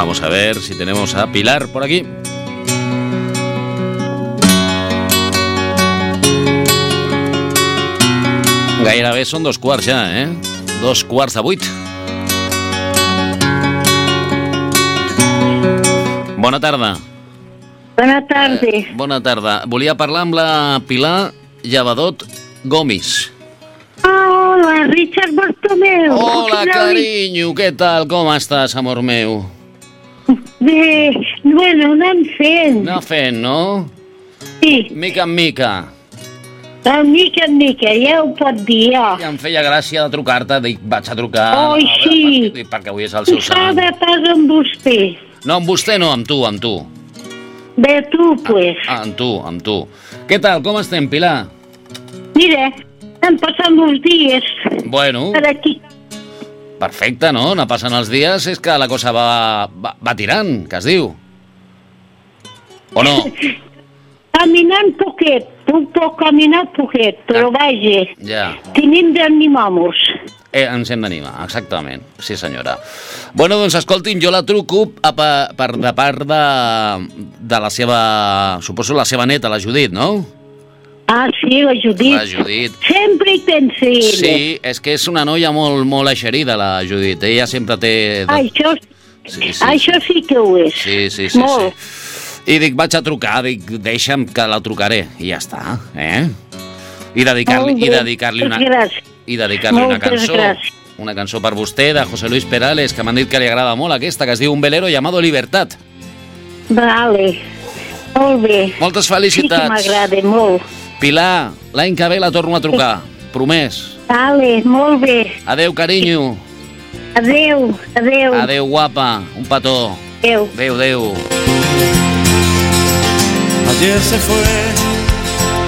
Vamos a ver si tenemos a Pilar por aquí. Gairebé són 2:15 ja, 7:15. Bona tarda. Bona tarda. Bona tarda. Volia parlar amb la Pilar Llevadot Gomis. Hola, Richard Bartomeu. Hola, carinyo, què tal? Com estàs, amor meu? Bé, bueno, anem fent. Anar fent, no? Sí, Mica en mica. de mica en mica, ja ho pot dir, ja. Ja em feia gràcia de trucar-te, dic, vaig a trucar... Oi, sí. Perquè avui és el seu S'ha sant. de pas amb vostè. No, amb vostè no, amb tu, amb tu. Bé, tu, pues. Amb tu, amb tu. Què tal, com estem, Pilar? Mira, estan passant els dies Bueno, per aquí. perfecte, no? Anar passant els dies és que la cosa va tirant, que es diu. O no? Caminant poquet, puc caminar poquet, però vaja, Ja. tenim d'animar-nos. Ens hem d'animar, exactament. Sí, senyora. Bueno, doncs escolti'm, jo la truco de part de la seva... Suposo la seva neta, la Judit, no? Ah, sí, la Judit. La Judit. Sempre hi pensa ella. Sí, és que és una noia molt eixerida, la Judit. Ella sempre té... Això sí que ho és. Sí. Molt. I dic, vaig a trucar, dic, deixa'm que la trucaré. I ja està, I dedicar-li una... Gràcies. I dedicar-li una Moltes cançó. gràcies. Una cançó per vostè, de José Luis Perales, que m'han dit que li agrada molt aquesta, que es diu Un velero llamado Libertad. Vale. Molt bé. Moltes Sí que felicitats. m'agrada molt. Pilar, l'any que ve la torno a trucar. Promès. Vale, molt bé. Adeu, carinyo. Adeu. Adeu, guapa. Un petó. Adeu. Adeu. Ayer se fue